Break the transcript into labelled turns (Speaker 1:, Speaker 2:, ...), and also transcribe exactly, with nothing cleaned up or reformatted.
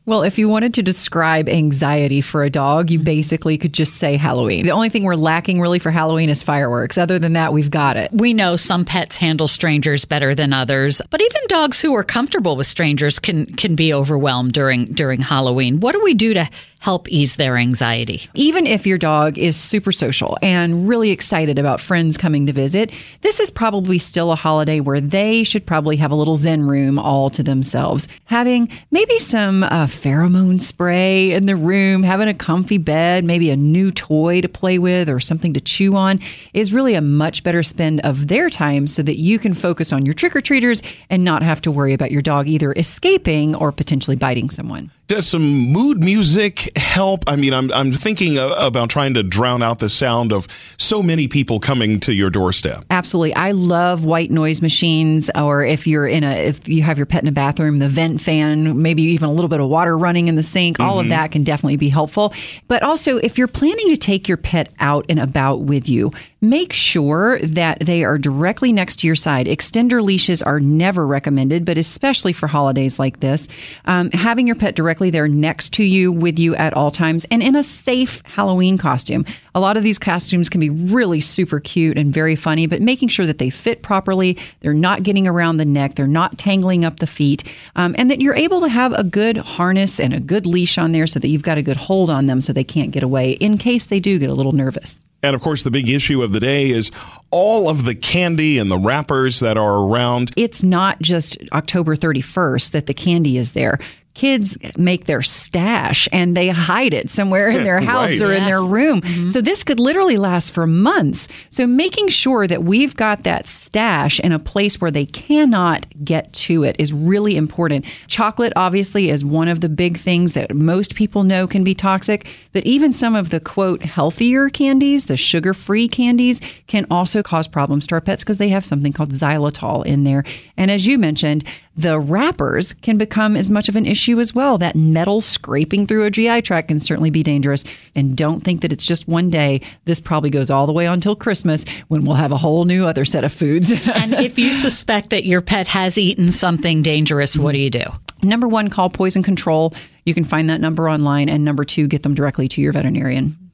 Speaker 1: Well, if you wanted to describe anxiety for a dog, you basically could just say Halloween. The only thing we're lacking really for Halloween is fireworks. Other than that, we've got it.
Speaker 2: We know some pets handle strangers better than others, but even dogs who are comfortable with strangers can can be overwhelmed during during Halloween. What do we do to help ease their anxiety?
Speaker 1: Even if your dog is super social and really excited about friends coming to visit, this is probably still a holiday where they should probably have a little zen room all to themselves. Having maybe some uh, pheromone spray in the room, having a comfy bed, maybe a new toy to play with or something to chew on is really a much better spend of their time so that you can focus on your trick-or-treaters and not have to worry about your dog either escaping or potentially biting someone.
Speaker 3: Does some mood music help? I mean, I'm I'm thinking about trying to drown out the sound of so many people coming to your doorstep.
Speaker 1: Absolutely. I love white noise machines, or if you're in a, if you have your pet in a bathroom, the vent fan, maybe even a little bit of water running in the sink, all mm-hmm. of that can definitely be helpful. But also, if you're planning to take your pet out and about with you, make sure that they are directly next to your side. Extender leashes are never recommended, but especially for holidays like this, um, having your pet directly there next to you, with you at all times, and in a safe Halloween costume. A lot of these costumes can be really super cute and very funny, but making sure that they fit properly, they're not getting around the neck, they're not tangling up the feet, um, and that you're able to have a good harness and a good leash on there so that you've got a good hold on them so they can't get away in case they do get a little nervous.
Speaker 3: And of course, the big issue of the day is all of the candy and the wrappers that are around.
Speaker 1: It's not just October thirty-first that the candy is there. Kids make their stash and they hide it somewhere in their house
Speaker 3: right.
Speaker 1: or
Speaker 2: yes.
Speaker 1: in their room.
Speaker 2: Mm-hmm.
Speaker 1: So this could literally last for months. So making sure that we've got that stash in a place where they cannot get to it is really important. Chocolate, obviously, is one of the big things that most people know can be toxic. But even some of the, quote, healthier candies, the sugar-free candies, can also cause problems to our pets because they have something called xylitol in there. And as you mentioned, the wrappers can become as much of an issue as well. That metal scraping through a G I tract can certainly be dangerous. And don't think that it's just one day. This probably goes all the way until Christmas, when we'll have a whole new other set of foods.
Speaker 2: And if you suspect that your pet has eaten something dangerous, what do you do?
Speaker 1: Number one, call Poison Control. You can find that number online. And number two, get them directly to your veterinarian.